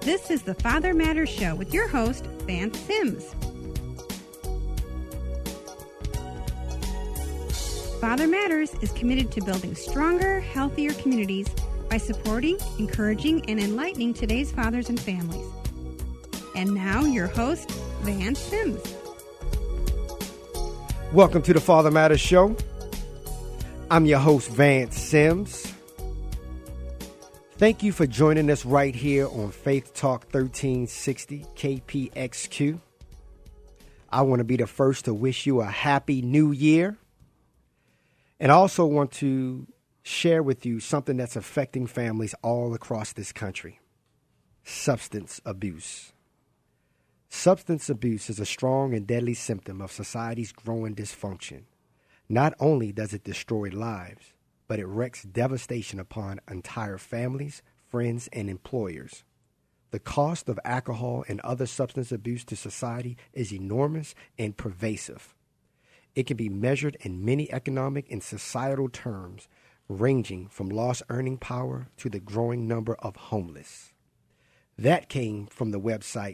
This is the Father Matters Show with your host, Vance Sims. Father Matters is committed to building stronger, healthier communities by supporting, encouraging, and enlightening today's fathers and families. And now, your host, Vance Sims. Welcome to the Father Matters Show. I'm your host, Vance Sims. Thank you for joining us right here on Faith Talk 1360 KPXQ. I want to be the first to wish you a happy new year. And I also want to share with you something that's affecting families all across this country. Substance abuse. Substance abuse is a strong and deadly symptom of society's growing dysfunction. Not only does it destroy lives, but it wreaks devastation upon entire families, friends, and employers. The cost of alcohol and other substance abuse to society is enormous and pervasive. It can be measured in many economic and societal terms, ranging from lost earning power to the growing number of homeless. That came from the website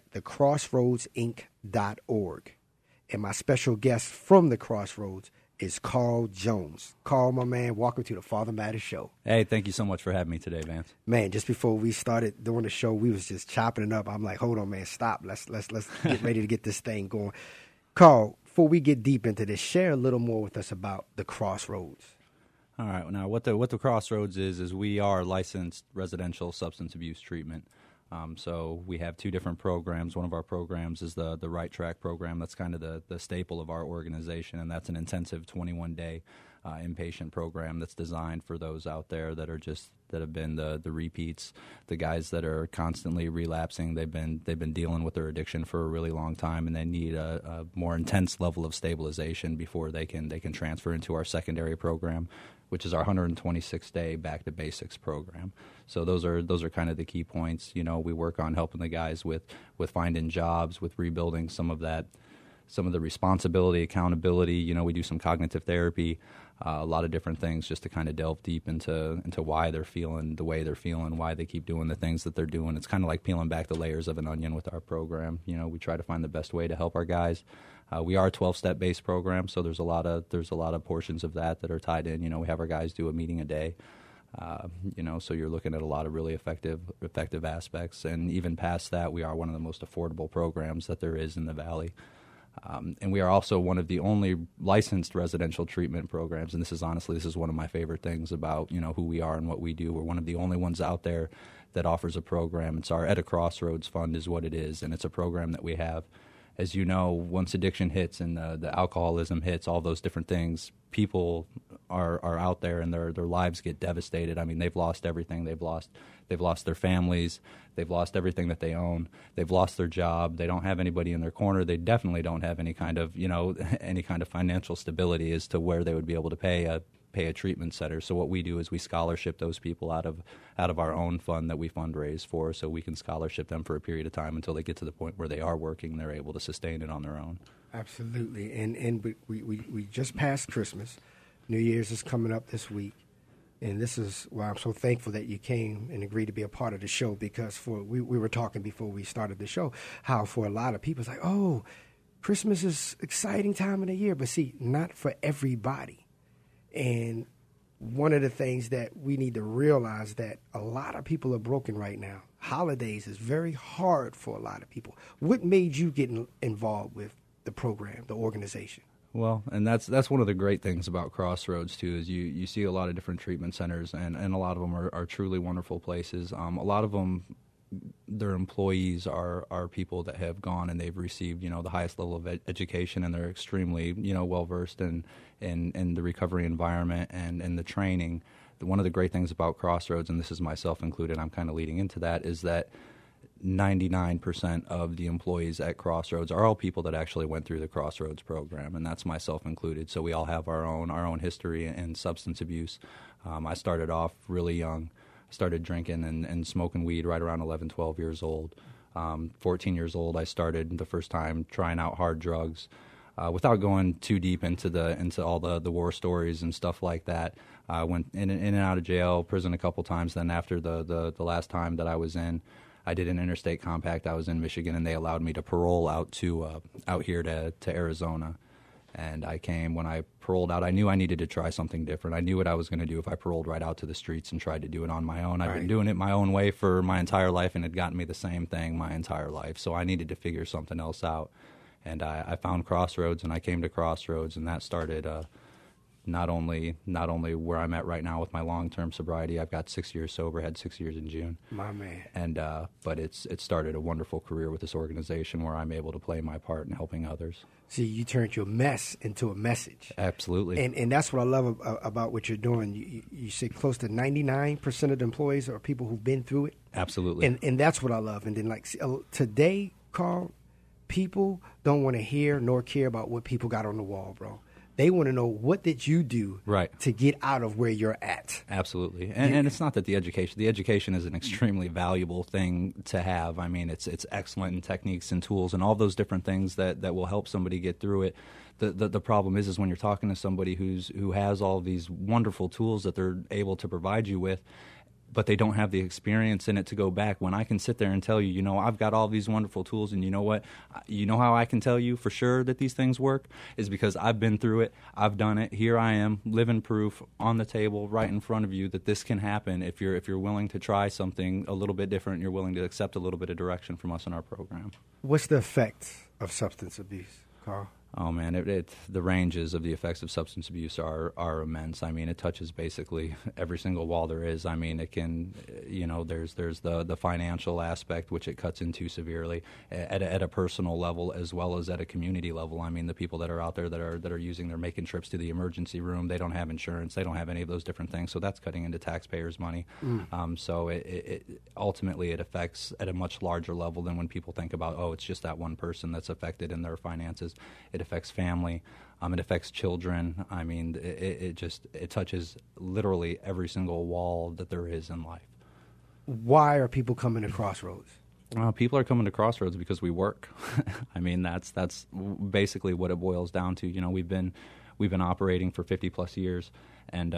thecrossroadsinc.org. And my special guest from the Crossroads is Carl Jones. Carl, my man, welcome to the Father Matters Show. Hey, thank you so much for having me today, Vance. Man, just before we started doing the show, we was just chopping it up. I'm like, hold on, man, stop. Let's get ready to get this thing going. Carl, before we get deep into this, share a little more with us about the Crossroads. All right. Now, what the Crossroads is we are licensed residential substance abuse treatment. So we have two different programs. One of our programs is the Right Track program. That's kind of the staple of our organization, and that's an intensive 21-day inpatient program that's designed for those out there that have been the repeats, the guys that are constantly relapsing. They've been dealing with their addiction for a really long time, and they need a more intense level of stabilization before they can transfer into our secondary program, which is our 126-day Back to Basics program. So those are kind of the key points. You know, we work on helping the guys with finding jobs, with rebuilding some of the responsibility, accountability. You know, we do some cognitive therapy, a lot of different things just to kind of delve deep into why they're feeling the way they're feeling, why they keep doing the things that they're doing. It's kind of like peeling back the layers of an onion with our program. You know, we try to find the best way to help our guys. We are a 12-step based program, so there's a lot of portions of that are tied in. You know, we have our guys do a meeting a day. So you're looking at a lot of really effective aspects, and even past that, we are one of the most affordable programs that there is in the Valley. And we are also one of the only licensed residential treatment programs, and this is one of my favorite things about, you know, who we are and what we do. We're one of the only ones out there that offers a program. It's our At a Crossroads Fund is what it is, and it's a program that we have. As you know, once addiction hits and the alcoholism hits, all those different things, people are out there and their lives get devastated. I mean, they've lost everything. They've lost their families. They've lost everything that they own. They've lost their job. They don't have anybody in their corner. They definitely don't have any kind of financial stability as to where they would be able to pay a treatment center. So what we do is we scholarship those people out of our own fund that we fundraise for, so we can scholarship them for a period of time until they get to the point where they are working and they're able to sustain it on their own. Absolutely. And we just passed Christmas. New Year's is coming up this week. And this is why I'm so thankful that you came and agreed to be a part of the show, because we were talking before we started the show how for a lot of people it's like, oh, Christmas is exciting time of the year. But see, not for everybody. And one of the things that we need to realize that a lot of people are broken right now. Holidays is very hard for a lot of people. What made you get involved with the program, the organization? Well, and that's one of the great things about Crossroads, too, is you see a lot of different treatment centers, and a lot of them are truly wonderful places. A lot of them, their employees are people that have gone and they've received, you know, the highest level of education, and they're extremely, you know, well-versed in the recovery environment and the training. One of the great things about Crossroads, and this is myself included, I'm kind of leading into that, is that 99% of the employees at Crossroads are all people that actually went through the Crossroads program, and that's myself included. So we all have our own history in substance abuse. I started off really young. Started drinking and smoking weed right around 11, 12 years old. 14 years old, I started the first time trying out hard drugs. Without going too deep into all the war stories and stuff like that, I went in and out of jail, prison a couple times. Then after the last time that I was in, I did an interstate compact. I was in Michigan, and they allowed me to parole out here to Arizona. And I came, when I paroled out, I knew I needed to try something different. I knew what I was going to do if I paroled right out to the streets and tried to do it on my own. I've been doing it my own way for my entire life, and it had gotten me the same thing my entire life. So I needed to figure something else out. And I found Crossroads, and I came to Crossroads, and that started not only where I'm at right now with my long-term sobriety. I've got 6 years sober, had 6 years in June. My man. And but it started a wonderful career with this organization where I'm able to play my part in helping others. See, you turned your mess into a message. Absolutely. And that's what I love about what you're doing. You say close to 99% of the employees are people who've been through it. Absolutely. And that's what I love. And then, like, today, Carl, people don't want to hear nor care about what people got on the wall, bro. They want to know, what did you do to get out of where you're at? Absolutely. And it's not that the education is an extremely valuable thing to have. I mean, it's excellent in techniques and tools and all those different things that will help somebody get through it. The problem is when you're talking to somebody who has all these wonderful tools that they're able to provide you with, but they don't have the experience in it to go back. When I can sit there and tell you, I've got all these wonderful tools, and you know what? You know how I can tell you for sure that these things work is because I've been through it. I've done it. Here I am, living proof on the table right in front of you that this can happen if you're willing to try something a little bit different and you're willing to accept a little bit of direction from us in our program. What's the effect of substance abuse, Carl? Oh, man, the ranges of the effects of substance abuse are immense. I mean, it touches basically every single wall there is. I mean, it can, there's the financial aspect, which it cuts into severely at a personal level as well as at a community level. I mean, the people that are out there that are using, they're making trips to the emergency room. They don't have insurance. They don't have any of those different things. So that's cutting into taxpayers' money. So it ultimately it affects at a much larger level than when people think about, it's just that one person that's affected in their finances. It affects family. It affects children. I mean, it touches literally every single wall that there is in life. Why are people coming to Crossroads? People are coming to Crossroads because we work. I mean, that's basically what it boils down to. We've been operating for 50 plus years, and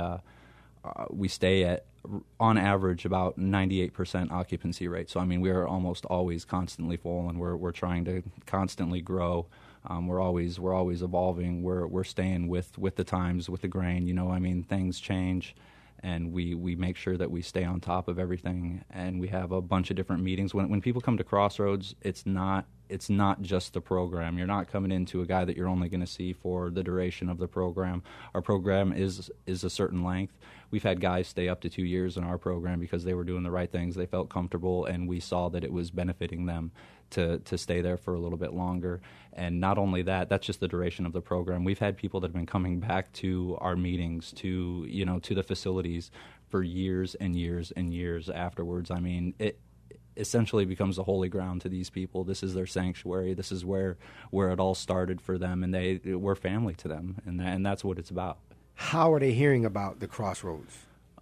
we stay at, on average, about 98% occupancy rate. So I mean, we are almost always constantly full, and we're trying to constantly grow. We're always evolving. We're staying with the times, with the grain. I mean, things change, and we make sure that we stay on top of everything. And we have a bunch of different meetings. When people come to Crossroads, it's not just the program. You're not coming into a guy that you're only going to see for the duration of the program. Our program is a certain length. We've had guys stay up to 2 years in our program because they were doing the right things. They felt comfortable, and we saw that it was benefiting them to stay there for a little bit longer. And not only that, that's just the duration of the program. We've had people that have been coming back to our meetings, to the facilities for years and years and years afterwards. I mean, it essentially becomes a holy ground to these people. This is their sanctuary. This is where it all started for them, and we're family to them, and that's what it's about. How are they hearing about the Crossroads?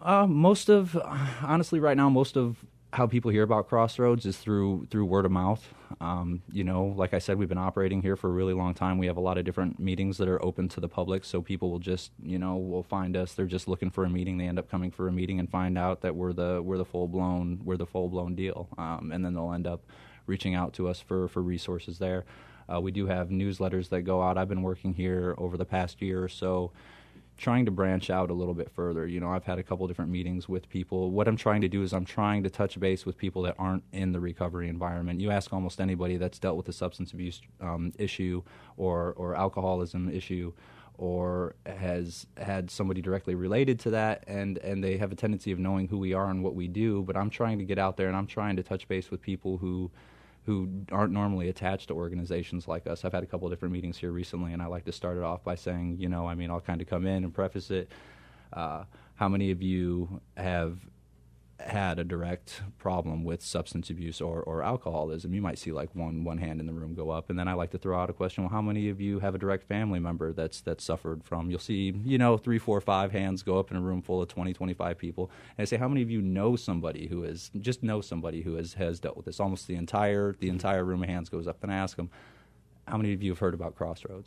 Honestly, right now, most of how people hear about Crossroads is through word of mouth. Like I said, we've been operating here for a really long time. We have a lot of different meetings that are open to the public, so people will just, will find us. They're just looking for a meeting. They end up coming for a meeting and find out that we're the full blown deal, and then they'll end up reaching out to us for resources there. We do have newsletters that go out. I've been working here over the past year or so, trying to branch out a little bit further. I've had a couple different meetings with people. What I'm trying to do is I'm trying to touch base with people that aren't in the recovery environment. You ask almost anybody that's dealt with a substance abuse issue or alcoholism issue, or has had somebody directly related to that, and they have a tendency of knowing who we are and what we do. But I'm trying to get out there, and I'm trying to touch base with people who aren't normally attached to organizations like us. I've had a couple of different meetings here recently, and I like to start it off by saying, I'll kind of come in and preface it. How many of you have had a direct problem with substance abuse or alcoholism? You might see like one hand in the room go up, and then I like to throw out a question, well, how many of you have a direct family member that's suffered from? You'll see 3, 4, 5 hands go up in a room full of 20, 25 people, and I say, how many of you know somebody who has dealt with this? Almost the entire room of hands goes up. Then I ask them, how many of you have heard about Crossroads?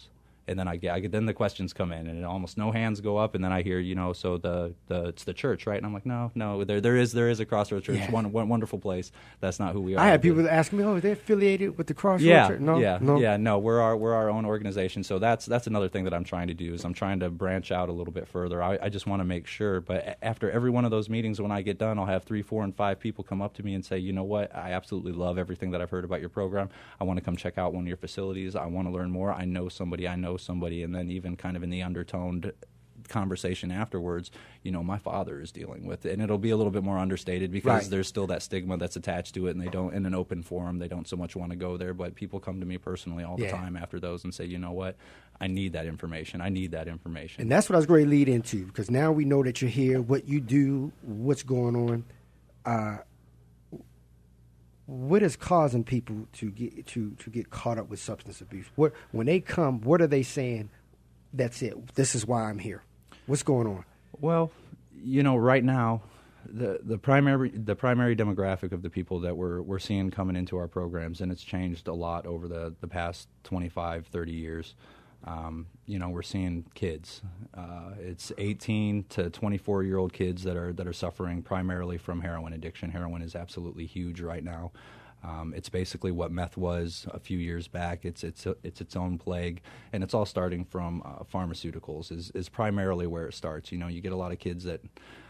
And then I get then the questions come in, and almost no hands go up, and then I hear, so it's the church, right? And I'm like, no, there is a Crossroads Church, Yeah. one wonderful place. That's not who we are. I had people asking me, "Oh, are they affiliated with the Crossroads Church?" No. No. We're our own organization. So that's another thing that I'm trying to do is I'm trying to branch out a little bit further. I just want to make sure. But after every one of those meetings, when I get done, I'll have 3, 4, and 5 people come up to me and say, "You know what? I absolutely love everything that I've heard about your program. I want to come check out one of your facilities. I want to learn more. I know somebody, and then even kind of in the undertoned conversation afterwards, my father is dealing with it, and it'll be a little bit more understated because Right. there's still that stigma that's attached to it, and they don't, in an open forum, they don't so much want to go there, but people come to me personally all the Yeah. time after those and say, you know what, I need that information. And that's what I was going to lead into, because now we know that you're here, what you do, what's going on. What is causing people to get caught up with substance abuse? When they come, what are they saying? That's it. This is why I'm here. What's going on? Well, right now, the primary demographic of the people that we're seeing coming into our programs, and it's changed a lot over the past 25, 30 years. We're seeing kids. It's 18 to 24-year-old kids that are suffering primarily from heroin addiction. Heroin is absolutely huge right now. It's basically what meth was a few years back. It's its own plague, and it's all starting from pharmaceuticals. Is primarily where it starts. You get a lot of kids that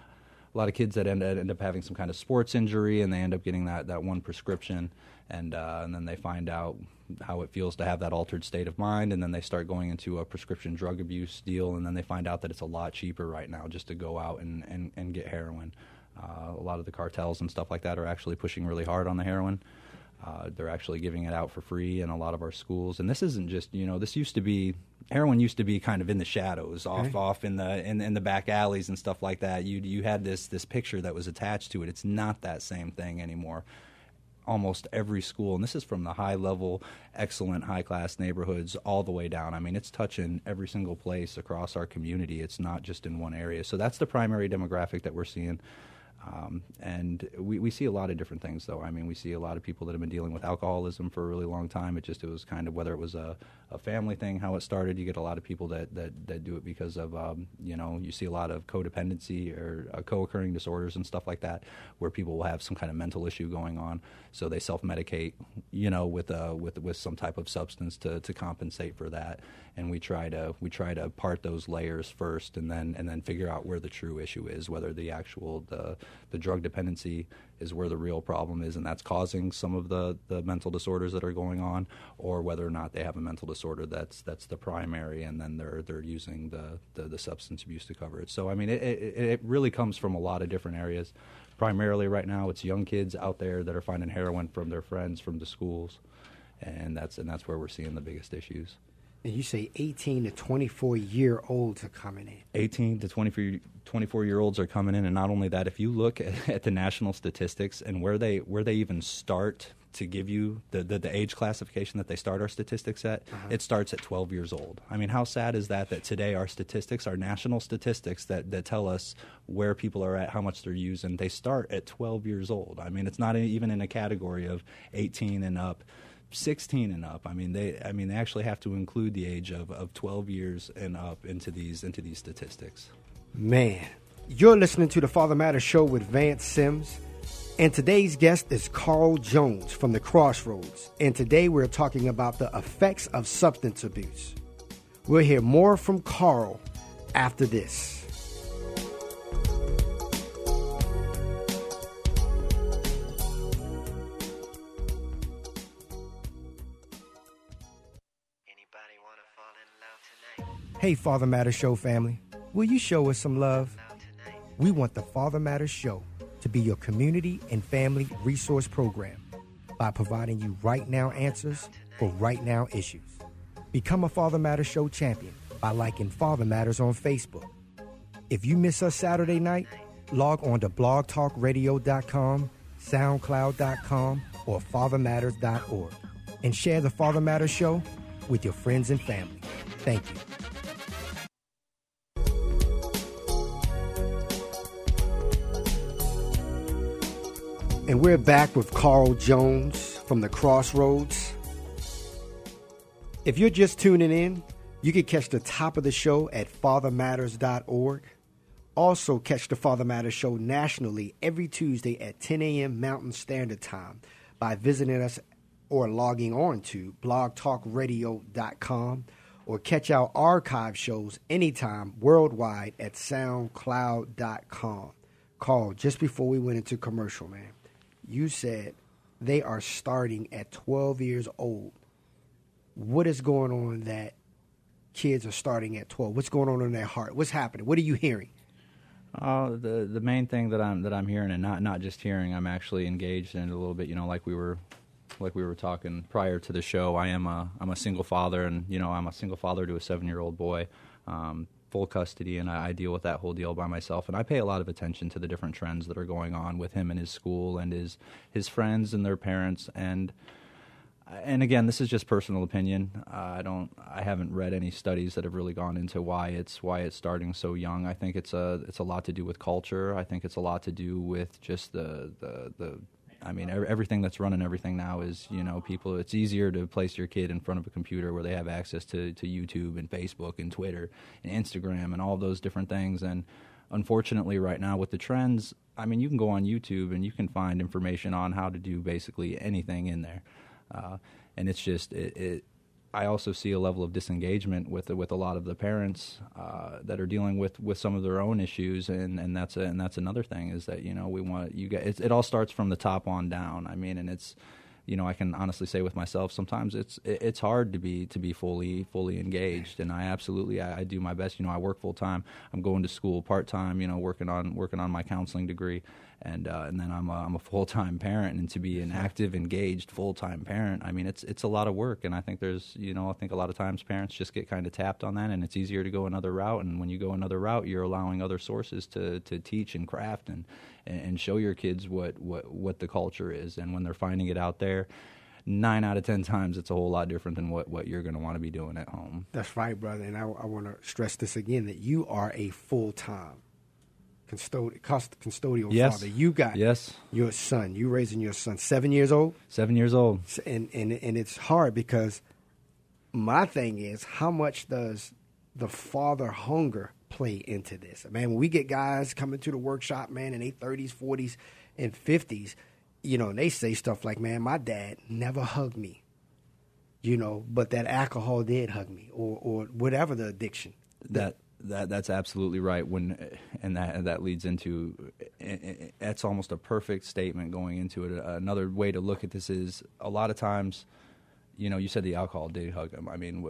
end up having some kind of sports injury, and they end up getting that one prescription, and then they find out how it feels to have that altered state of mind, and then they start going into a prescription drug abuse deal, and then they find out that it's a lot cheaper right now just to go out and get heroin. A lot of the cartels and stuff like that are actually pushing really hard on the heroin. They're actually giving it out for free in a lot of our schools, and this isn't just heroin used to be kind of in the shadows, off in the back alleys and stuff like that. You had this picture that was attached to it. It's not that same thing anymore. Almost every school, and this is from the high-level, excellent, high-class neighborhoods all the way down. I mean, it's touching every single place across our community. It's not just in one area. So that's the primary demographic that we're seeing. And we see a lot of different things, though. I mean, we see a lot of people that have been dealing with alcoholism for a really long time. It was kind of, whether it was a family thing, how it started. You get a lot of people that do it because of, you see a lot of codependency or co-occurring disorders and stuff like that, where people will have some kind of mental issue going on. So they self-medicate, with some type of substance to compensate for that. And we try to part those layers first, and then figure out where the true issue is, whether the drug dependency is where the real problem is, and that's causing some of the mental disorders that are going on, or whether or not they have a mental disorder that's the primary, and then they're using the substance abuse to cover it. So I mean, it really comes from a lot of different areas. Primarily right now, it's young kids out there that are finding heroin from their friends, from the schools, and that's where we're seeing the biggest issues. And you say 18 to 24-year-olds are coming in. 18 to 24-year-olds are coming in, and not only that, if you look at the national statistics and where they even start to give you the age classification that they start our statistics at, it starts at 12 years old. I mean, how sad is that today our statistics, our national statistics that tell us where people are at, how much they're using, they start at 12 years old. I mean, it's not even in a category of 18 and up. 16 and up. I mean, they actually have to include the age of 12 years and up into these statistics. Man, you're listening to the Father Matters Show with Vance Sims, and today's guest is Carl Jones from the Crossroads. And today we're talking about the effects of substance abuse. We'll hear more from Carl after this. Hey, Father Matters Show family, will you show us some love? We want the Father Matters Show to be your community and family resource program by providing you right now answers for right now issues. Become a Father Matters Show champion by liking Father Matters on Facebook. If you miss us Saturday night, log on to blogtalkradio.com, soundcloud.com, or fathermatters.org and share the Father Matters Show with your friends and family. Thank you. And we're back with Carl Jones from the Crossroads. If you're just tuning in, You can catch the top of the show at fathermatters.org. Also, catch the Father Matters show nationally every Tuesday at 10 a.m. Mountain Standard Time by visiting us or logging on to blogtalkradio.com, or catch our archive shows anytime worldwide at soundcloud.com. Carl, just before we went into commercial, man, you said they are starting at 12 years old. What is going on that kids are starting at 12? What's going on in their heart? What's happening? What are you hearing? The main thing that I'm hearing, and not just hearing, I'm actually engaged in it a little bit. You know, like we were talking prior to the show. I'm a single father, and you know, I'm a single father to a 7-year-old boy, full custody, and I deal with that whole deal by myself. And I pay a lot of attention to the different trends that are going on with him and his school and his friends and their parents. And again, this is just personal opinion. I haven't read any studies that have really gone into why it's starting so young. I think it's a lot to do with culture. I think it's a lot to do with just everything that's running everything now is, you know, people. It's easier to place your kid in front of a computer where they have access to YouTube and Facebook and Twitter and Instagram and all those different things. And unfortunately, right now with the trends, I mean, you can go on YouTube and you can find information on how to do basically anything in there. And it's just I also see a level of disengagement with a lot of the parents that are dealing with some of their own issues, and that's another thing is that, you know, we want you guys. It all starts from the top on down. I mean, and it's, you know, I can honestly say with myself, sometimes it's hard to be fully engaged, and I do my best. You know, I work full time. I'm going to school part time. You know, working on my counseling degree, and then I'm a full time parent. And to be an active, engaged full time parent, I mean, it's a lot of work. And I think I think a lot of times parents just get kind of tapped on that, and it's easier to go another route. And when you go another route, you're allowing other sources to teach and craft and show your kids what the culture is. And when they're finding it out there, 9 out of 10 times it's a whole lot different than what you're going to want to be doing at home. That's right, brother. And I want to stress this again, that you are a full-time custodial father. You got your son. You raising your son, 7 years old? 7 years old. And it's hard because my thing is, how much does the father hunger play into this? Man, when we get guys coming to the workshop, man, in their 30s, 40s, and 50s, you know, and they say stuff like, man, my dad never hugged me, you know, but that alcohol did hug me, or whatever the addiction. That's absolutely right. And that leads into, that's almost a perfect statement going into it. Another way to look at this is, a lot of times, you know, you said the alcohol did hug them. I mean,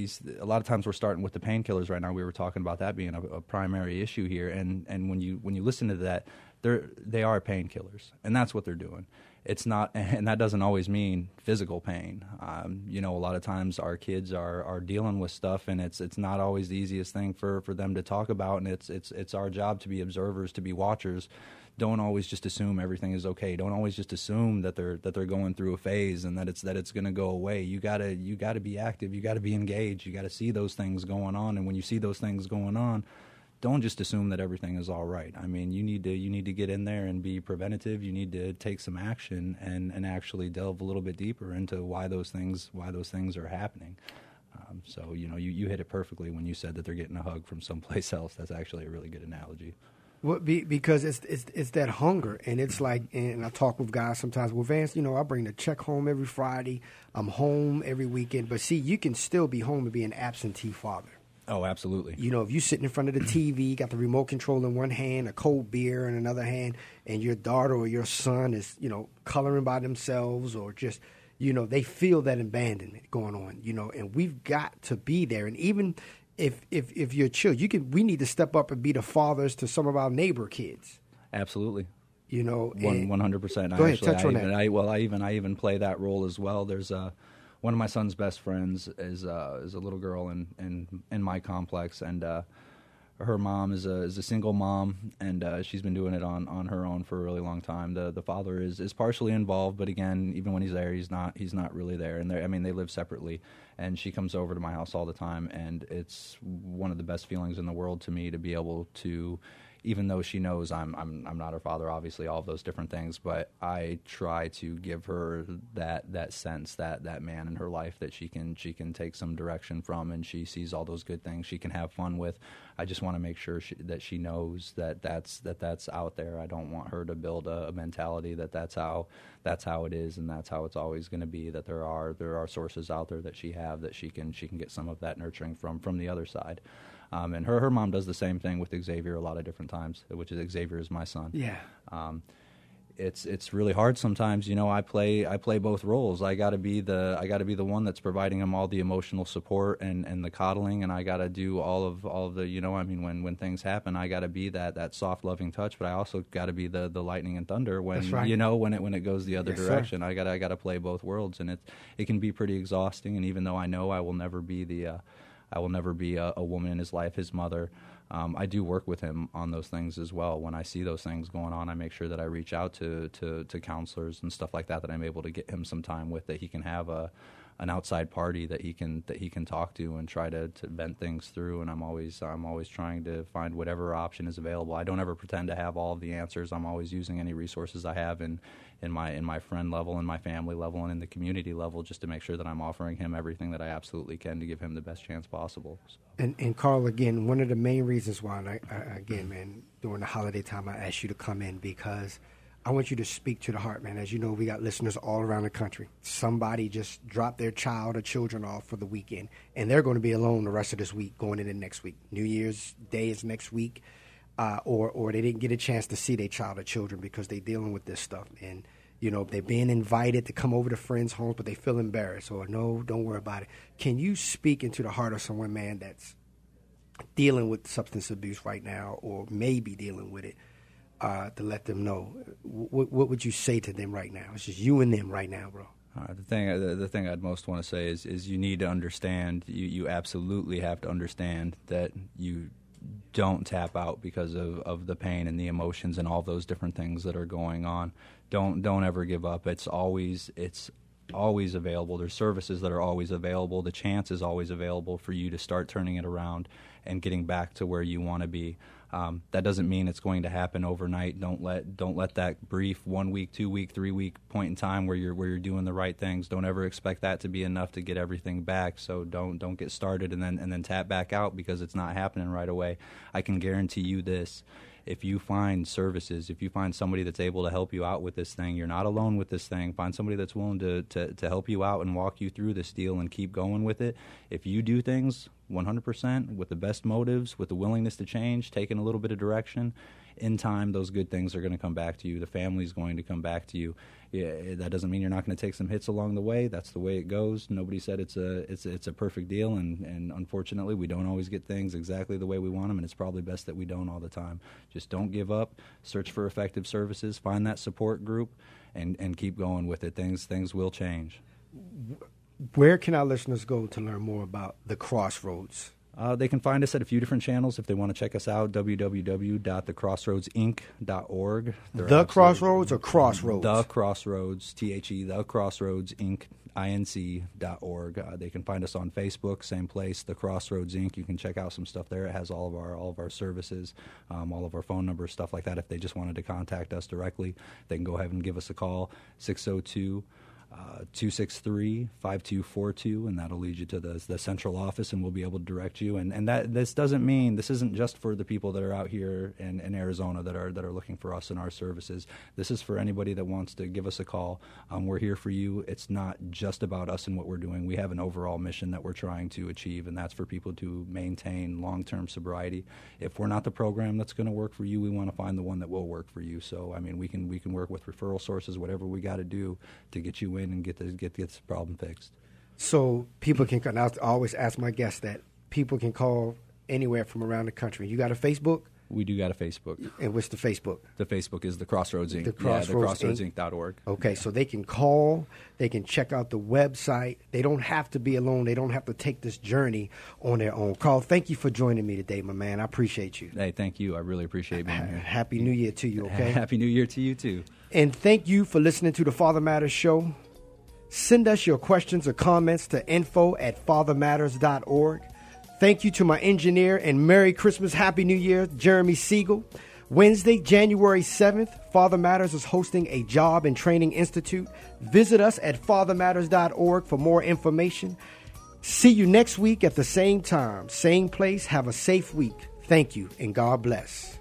a lot of times we're starting with the painkillers right now. We were talking about that being a primary issue here, and when you listen to that, they are painkillers, and that's what they're doing. It's not, and that doesn't always mean physical pain. You know, a lot of times our kids are dealing with stuff, and it's not always the easiest thing for them to talk about, and it's our job to be observers, to be watchers. Don't always just assume everything is okay. Don't always just assume that they're going through a phase and that it's going to go away. You gotta be active. You gotta be engaged. You gotta see those things going on. And when you see those things going on, don't just assume that everything is all right. I mean, you need to get in there and be preventative. You need to take some action and actually delve a little bit deeper into why those things are happening. So, you know, you hit it perfectly when you said that they're getting a hug from someplace else. That's actually a really good analogy. Well, because it's that hunger, and it's like, and I talk with guys sometimes. Well, Vance, you know, I bring the check home every Friday. I'm home every weekend. But see, you can still be home and be an absentee father. Oh, absolutely. You know, if you're sitting in front of the TV, got the remote control in one hand, a cold beer in another hand, and your daughter or your son is, you know, coloring by themselves, or just, you know, they feel that abandonment going on, you know, and we've got to be there. And even if you're children, we need to step up and be the fathers to some of our neighbor kids. Absolutely. You know, 100%. Go ahead, touch on that. I even play that role as well. There's one of my son's best friends is a little girl in my complex, and her mom is a single mom, and she's been doing it on her own for a really long time. The father is partially involved, but again, even when he's there, he's not really there. And they live separately, and she comes over to my house all the time, and it's one of the best feelings in the world to me to be able to even though she knows I'm not her father, obviously, all of those different things, but I try to give her that sense, that man in her life that she can take some direction from, and she sees all those good things she can have fun with. I just want to make sure that she knows that's out there. I don't want her to build a mentality that's how it is and that's how it's always going to be, that there are sources out there that she can get some of that nurturing from the other side. And her mom does the same thing with Xavier a lot of different times, which is Xavier is my son. Yeah. It's really hard sometimes. I play both roles. I got to be the one that's providing him all the emotional support and the coddling, and I got to do all of the when things happen, I got to be that soft loving touch, but I also got to be the lightning and thunder when That's right. when it goes the other direction. Sir. I got to play both worlds, and it can be pretty exhausting. And even though I know I will never be a woman in his life, his mother. I do work with him on those things as well. When I see those things going on, I make sure that I reach out to counselors and stuff like that I'm able to get him some time with, that he can have an outside party that he can talk to and try to vent things through. And I'm always trying to find whatever option is available. I don't ever pretend to have all of the answers. I'm always using any resources I have in my friend level, in my family level, and in the community level, just to make sure that I'm offering him everything that I absolutely can to give him the best chance possible. So. And Carl, again, one of the main reasons why, man, during the holiday time, I asked you to come in because I want you to speak to the heart, man. As you know, we got listeners all around the country. Somebody just dropped their child or children off for the weekend, and they're going to be alone the rest of this week, going into next week. New Year's Day is next week, or they didn't get a chance to see their child or children because they're dealing with this stuff. And, they're being invited to come over to friends' homes, but they feel embarrassed, or no, don't worry about it. Can you speak into the heart of someone, man, that's dealing with substance abuse right now, or maybe dealing with it, to let them know? What would you say to them right now? It's just you and them right now, bro. The thing I'd most want to say is you need to understand. You absolutely have to understand that you don't tap out because of the pain and the emotions and all those different things that are going on. Don't ever give up. It's always available. There's services that are always available. The chance is always available for you to start turning it around and getting back to where you want to be. That doesn't mean it's going to happen overnight. Don't let that brief 1 week, 2 week, 3 week point in time where you're doing the right things. Don't ever expect that to be enough to get everything back. So don't get started and then tap back out because it's not happening right away. I can guarantee you this. If you find services, if you find somebody that's able to help you out with this thing, you're not alone with this thing. Find somebody that's willing to help you out and walk you through this deal and keep going with it. If you do things 100% with the best motives, with the willingness to change, taking a little bit of direction, in time, those good things are going to come back to you. The family's going to come back to you. Yeah, that doesn't mean you're not going to take some hits along the way. That's the way it goes. Nobody said it's a perfect deal, and unfortunately, we don't always get things exactly the way we want them, and it's probably best that we don't all the time. Just don't give up. Search for effective services. Find that support group, and keep going with it. Things will change. Where can our listeners go to learn more about the Crossroads? They can find us at a few different channels if they want to check us out, www.thecrossroadsinc.org. The Crossroads or Crossroads? The Crossroads, THE, The Crossroads Inc. INC.org. They can find us on Facebook, same place, The Crossroads Inc. You can check out some stuff there. It has all of our services, all of our phone numbers, stuff like that. If they just wanted to contact us directly, they can go ahead and give us a call, 602-263-5242, and that'll lead you to the central office, and we'll be able to direct you. And that this doesn't mean this isn't just for the people that are out here in Arizona that are looking for us and our services. This is for anybody that wants to give us a call. We're here for you. It's not just about us and what we're doing. We have an overall mission that we're trying to achieve, and that's for people to maintain long-term sobriety. If we're not the program that's going to work for you, we want to find the one that will work for you. So, I mean, we can work with referral sources, whatever we got to do to get you in and get this problem fixed. So people can, and I always ask my guests that people can call anywhere from around the country. You got a Facebook? We do got a Facebook. And what's the Facebook? The Facebook is The Crossroads Inc. thecrossroadsinc.org. Okay, so they can call, they can check out the website. They don't have to be alone. They don't have to take this journey on their own. Carl, thank you for joining me today, my man. I appreciate you. Hey, thank you. I really appreciate being here. Happy New Year to you, okay? Happy New Year to you, too. And thank you for listening to the Father Matters Show. Send us your questions or comments to info@fathermatters.org. Thank you to my engineer, and Merry Christmas, Happy New Year, Jeremy Siegel. Wednesday, January 7th, Father Matters is hosting a job and training institute. Visit us at fathermatters.org for more information. See you next week at the same time, same place. Have a safe week. Thank you, and God bless.